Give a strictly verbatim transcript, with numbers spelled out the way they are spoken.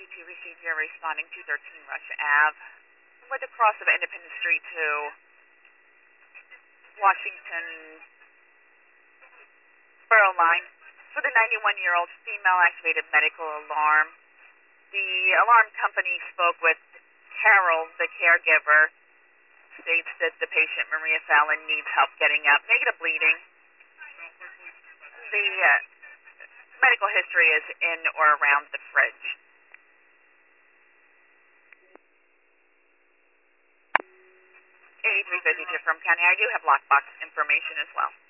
T received your responding two thirteen Rush Ave with the cross of Independence Street to Washington Borough Line for the ninety-one-year-old female activated medical alarm. The alarm company spoke with Carol, the caregiver, states that the patient, Maria Fallon, needs help getting up, negative bleeding. The uh, medical history is in or around the fridge. eighty-three fifty-two from County. I do have lockbox information as well.